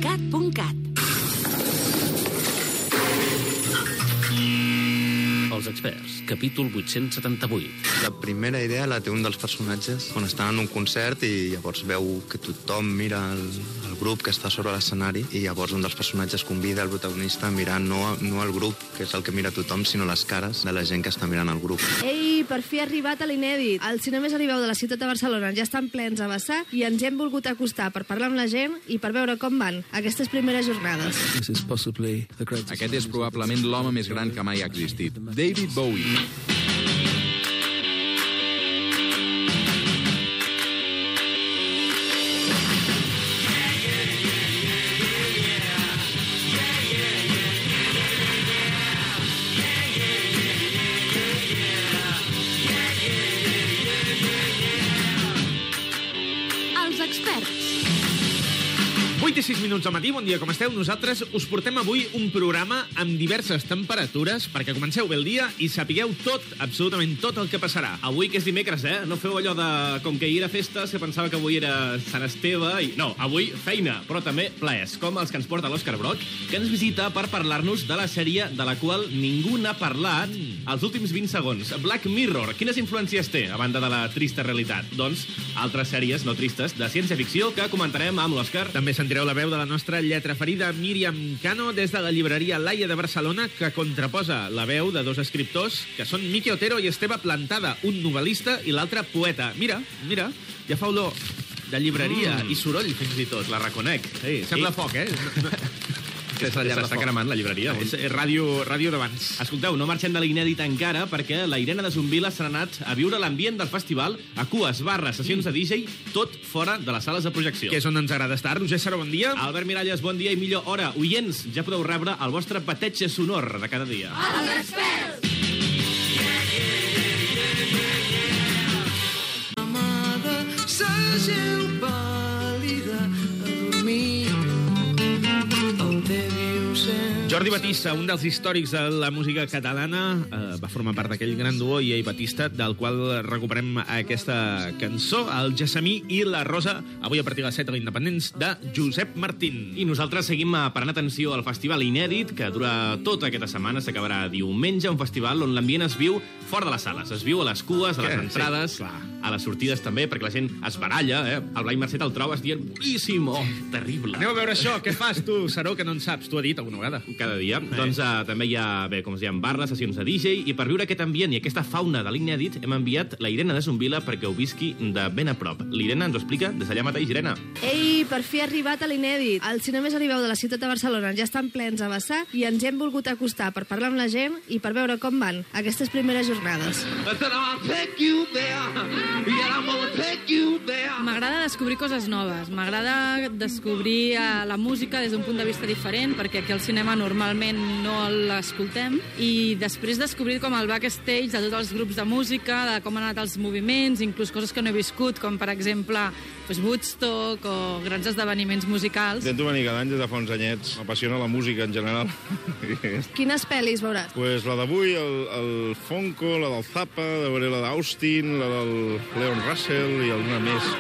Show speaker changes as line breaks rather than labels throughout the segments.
www.radiotrinitat.cat.
Els experts, capítol 878.
La primera idea la té un dels personatges quan estan en un concert i llavors veu que tothom mira el grup que està sobre l'escenari i llavors un dels personatges convida el protagonista a mirar no el grup, que és el que mira tothom, sinó les cares de la gent que està mirant el grup.
Ei, per fi ha arribat a l'inèdit. Els cinemes Arribeu de la ciutat de Barcelona ja estan plens a vessar i ens hi hem volgut acostar per parlar amb la gent i per veure com van aquestes primeres jornades.
Aquest és probablement l'home més gran que mai ha existit. David Bowie.
Els experts.
8 i 6 minuts al matí, bon dia, com esteu? Nosaltres us portem avui un programa amb diverses temperatures perquè comenceu bé el dia i sapigueu tot, absolutament tot el que passarà.
Avui que és dimecres, no feu allò de... Com que ahir era festa, se pensava que avui era Sant Esteve i... No, avui feina, però també plaers, com els que ens porta l'Òscar Brock, que ens visita per parlar-nos de la sèrie de la qual ningú n'ha parlat els últims 20 segons. Black Mirror, quines influències té, a banda de la trista realitat? Doncs altres sèries no tristes de ciència-ficció que comentarem amb l'Òscar.
També sentireu la veu de la nostra lletra ferida Míriam Cano des de la llibreria Laia de Barcelona, que contraposa la veu de dos escriptors que són Miqui Otero i Esteve Plantada, un novel·lista i l'altre poeta. Mira, ja fa olor de llibreria i soroll fins i tot, la reconec.
Sí,
Sembla foc,
S'està cremant la llibreria.
És ràdio d'abans.
Escolteu, no marxem de l'inèdit encara perquè la Irene de Zumbil s'ha anat a viure l'ambient del festival a cues, barres, sessions de DJ, tot fora de les sales de projecció.
Que és on ens agrada estar. Roger Saró, bon dia.
Albert Miralles, bon dia i millor hora. Oients, ja podeu rebre el vostre patetge sonor de cada dia.
Els experts.
Amada, s'ageu pàl·lida a dormir.
Jordi Batista, un dels històrics de la música catalana, va formar part d'aquell gran duo i Batista, del qual recuperem aquesta cançó, el Gessamí i la Rosa, avui a partir de les 7 a l'Independents, de Josep Martín.
I nosaltres seguim parant atenció al Festival Inèdit, que dura tota aquesta setmana, s'acabarà diumenge, un festival on l'ambient es viu fora de les sales, es viu a les cues, a les entrades, a les sortides també, perquè la gent es baralla, El Blai Mercè el trobes dient boníssim, terrible.
Aneu a veure això, què fas tu, Saró, que no en saps? Tu has dit alguna vegada.
Cada dia. Doncs també hi ha, com es diuen, barres, sessions de DJ, i per viure aquest ambient i aquesta fauna de l'inèdit hem enviat la Irene de Zumbila perquè ho visqui de ben a prop. L'Irene ens ho explica des d'allà mateix, Irene.
Ei, per fi ha arribat a l'inèdit. Els cinemes Arribeu de la ciutat de Barcelona ja estan plens a vessar i ens hi hem volgut acostar per parlar amb la gent i per veure com van aquestes primeres jornades.
M'agrada descobrir coses noves, m'agrada descobrir la música des d'un punt de vista diferent, perquè aquí al cinema normalment no l'escoltem, i després descobrir com el backstage de tots els grups de música, de com han anat els moviments, inclús coses que no he viscut, com per exemple Woodstock o grans esdeveniments musicals.
Intento venir cada any des de fa uns anyets. M'apassiona la música en general.
Quines pel·lis veuràs?
Pues la d'avui, el Fonco, la del Zappa, de veure la d'Austin, la del Leon Russell i alguna més.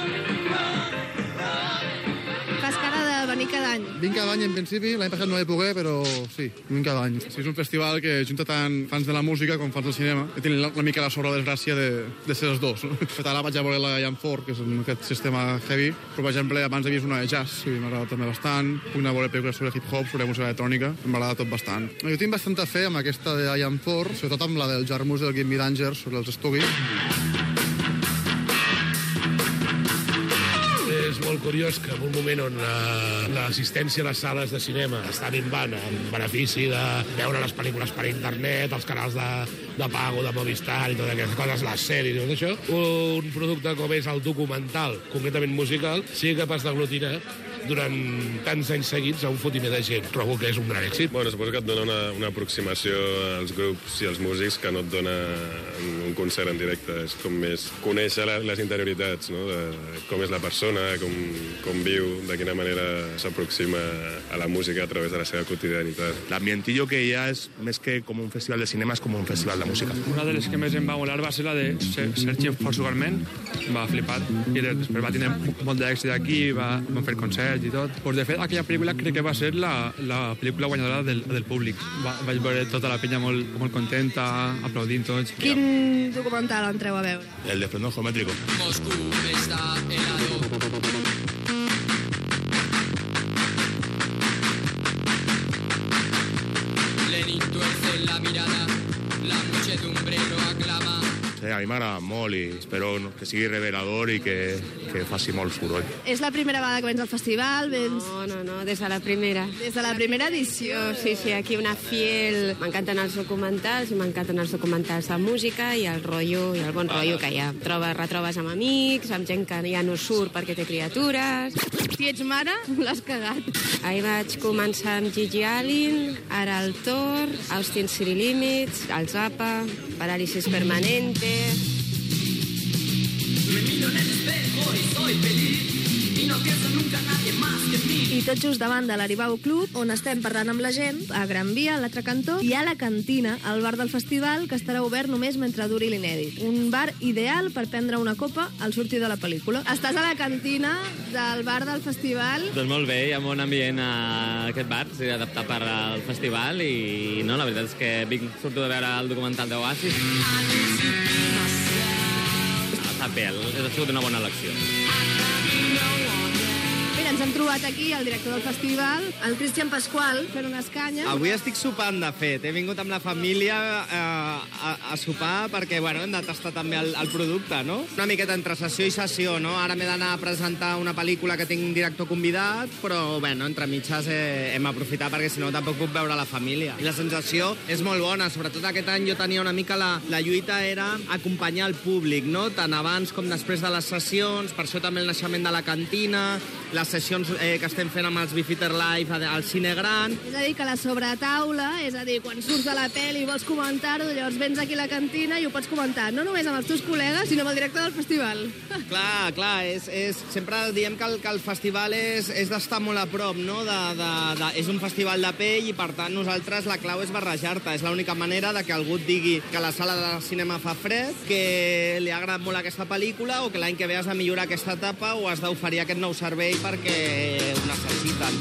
Fas cara de venir cada any.
Vinc cada any, en principi. L'any passat no vaig poder, però sí, vinc cada any. Sí, és un festival que junta tant fans de la música com fans del cinema. I tenen una mica la sort o desgràcia de ser els dos. Ara vaig a veure la Ian Ford, que és aquest sistema heavy, però, per exemple, abans he vist una de jazz, i m'agrada també bastant. Puc anar a veure pel·lícules sobre hip-hop, sobre música electrònica, m'agrada tot bastant. Jo tinc bastanta fe amb aquesta de Ian Ford, sobretot amb la del Jarmus del Gimme Danger, sobre els estudis.
És molt curiós que en un moment on l'assistència a les sales de cinema està minvant en benefici de veure les pel·lícules per internet, els canals de pago, de Movistar i totes aquestes coses, les sèries i tot això, un producte com és el documental, concretament musical, sigui capaç d'aglutinar durant tants anys seguits a un fotiment de gent. Trobo que és un gran èxit.
Bueno, suposo que et dona una aproximació als grups i als músics que no et dona un concert en directe. És com més conèixer les interioritats, no? De com és la persona, com viu, de quina manera s'aproxima a la música a través de la seva quotidianitat.
L'ambientillo que hi ha és més que com un festival de cinema, és com un festival de música.
Una de les que més em va molar va ser la de Sergi Portugalment, em va flipar, i després va tenir molt d'èxit aquí, vam fer concerts premiats i tot. Pues, de fet, aquella pel·lícula crec que va ser la pel·lícula guanyadora del públic. Vaig veure tota la penya molt contenta, aplaudint tots.
Quin documental entreu a veure?
El de Esplendor Geométrico.
Moscú está helado. Lenin tuerce la mirada, la muchedumbre lo aclama.
Sí, a mi m'agrada molt i espero que sigui revelador i que faci molt soroll.
És la primera vegada que vens al festival?
No, des de la primera.
Des de la primera edició?
Sí, aquí una fiel... M'encanten els documentals i m'encanten els documentals de música i el rotllo i el bon rotllo que hi ha. Retrobes amb amics, amb gent que ja no surt perquè té criatures.
Si ets mare, l'has cagat.
Ahir vaig començar amb Gigi Allen, ara el Thor, Austin City Limits, el Zappa, Parálisis Permanente...
Me miro en el espejo y soy feliz y no pienso nunca en nadie más que en mí.
I tot just davant de l'Aribau Club, on estem parlant amb la gent, a Gran Via, a l'altre cantó, hi ha la Cantina, el bar del festival, que estarà obert només mentre duri l'inèdit. Un bar ideal per prendre una copa al sortir de la pel·lícula. Estàs a la Cantina del bar del festival.
Doncs molt bé, hi ha un bon ambient a aquest bar, s'ha adaptat per al festival i no, la veritat és que surto de veure el documental d'Oasis. Està bé, ha sigut una bona elecció.
Mira, ens hem trobat aquí el director del festival, el Cristian Pasqual, fent unes canyes.
Avui estic sopant, de fet. He vingut amb la família a sopar perquè, bueno, hem de tastar també el producte, no? Una miqueta entre sessió i sessió, no? Ara m'he d'anar a presentar una pel·lícula que tinc un director convidat, però, bueno, entre mitges hem aprofitat perquè, si no, tampoc puc veure la família. I la sensació és molt bona. Sobretot aquest any jo tenia una mica la lluita era acompanyar el públic, no? Tant abans com després de les sessions, per això també el naixement de la Cantina, les sessions que estem fent amb els Bifiter Live al Cine Gran.
És a dir, que la sobretaula, és a dir, quan surts de la pel·li i vols comentar-ho, llavors vens aquí a la Cantina i ho pots comentar, no només amb els teus col·legues, sinó amb el director del festival.
Clar, sempre diem que el festival és d'estar molt a prop, no? És un festival de pell i, per tant, nosaltres la clau és barrejar-te. És l'única manera de que algú et digui que la sala de cinema fa fred, que li ha agradat molt aquesta pel·lícula o que l'any que ve has de millorar aquesta etapa o has d'oferir aquest nou servei perquè ho necessiten.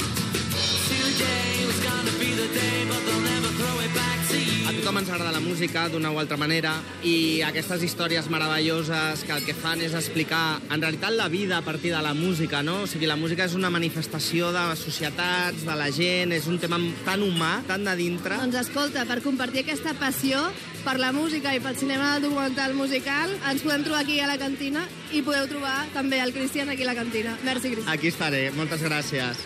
A tothom ens agrada la música d'una o altra manera i aquestes històries meravelloses que el que fan és explicar en realitat la vida a partir de la música, no? O sigui, la música és una manifestació de les societats, de la gent, és un tema tan humà, tan de dintre.
Doncs escolta, per compartir aquesta passió per la música i pel cinema documental musical, ens podem trobar aquí a la Cantina i podeu trobar també el Cristian aquí a la Cantina. Merci, Cristian.
Aquí estaré. Moltes gràcies.